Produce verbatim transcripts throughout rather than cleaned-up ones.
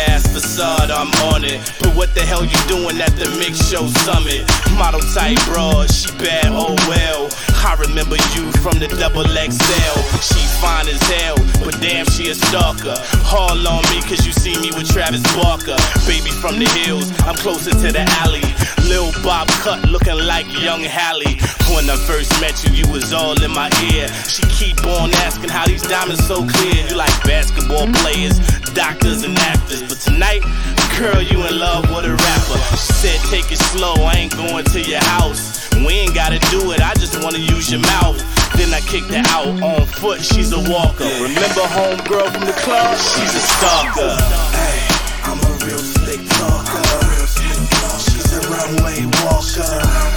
ass facade, I'm on it. But what the hell you doing at the Mix Show Summit? Model type broad, she bad, oh well. I remember you from the double X L. She fine as hell, but damn she a stalker. Haul on me cause you see me with Travis Barker. Baby from the hills, I'm closer to the alley. Lil Bob cut looking like young Hallie. When I first met you, you was all in my ear. She keep on asking how these diamonds so clear. You like basketball players, doctors and actors. But tonight, girl, you in love with a rapper. She said take it slow, I ain't going to your house. We ain't gotta do it, I just wanna use your mouth. Then I kicked her out on foot, she's a walker. Remember homegirl from the club? She's a stalker. Hey, I'm a real slick talker. She's a runway walker.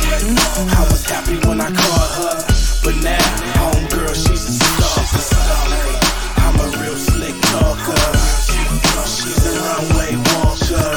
I was happy when I caught her, but now homegirl, she's a stalker. I'm a real slick talker. She's a runway walker.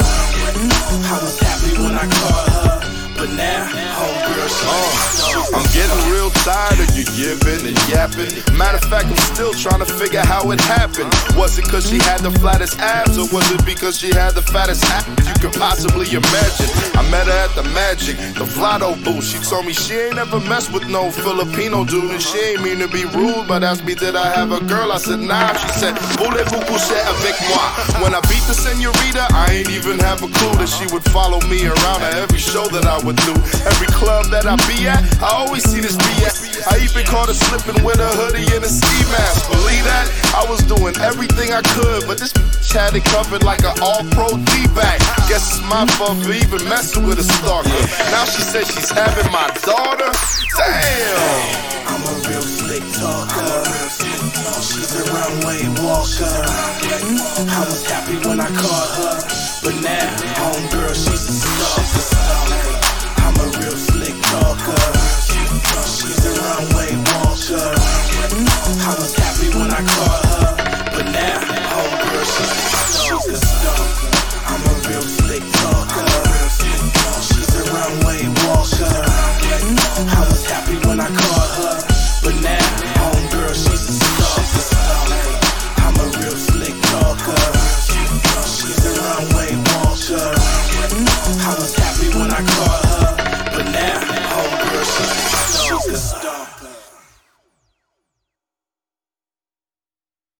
I was happy when I caught her, but now homegirl, she's a stalker. I'm getting real tired of you yipping and yapping. Matter of fact, I'm still trying to figure how it happened. Was it cause she had the flattest abs, or was it because she had the fattest ass you could possibly imagine? I met her at the Magic, the Vlado booth. She told me she ain't ever messed with no Filipino dude, and she ain't mean to be rude, but asked me did I have a girl. I said nah. She said voulez-vous coucher avec moi? When I beat the senorita, I ain't even have a clue that she would follow me around at every show that I would do. Every club that I be at, I always see this B S. I even caught her slipping with a hoodie and a ski mask. Believe that? I was doing everything I could, but this bitch had it covered like an all-pro D-bag. Guess it's my fault for even messing with a stalker. Now she says she's having my daughter. Damn! I'm a real slick talker. She's a runway walker. I was happy when I caught her, but now homegirl, she's a stalker. I'm a real slick talker. She's a runway walker. I was happy when I caught her, but now homegirl, she's a stalker. I'm a real slick talker. She's a runway walker. I was happy when I caught her, but now homegirl, she's a stalker. I'm a real slick talker. She's a runway walker. I was happy when I caught her, but now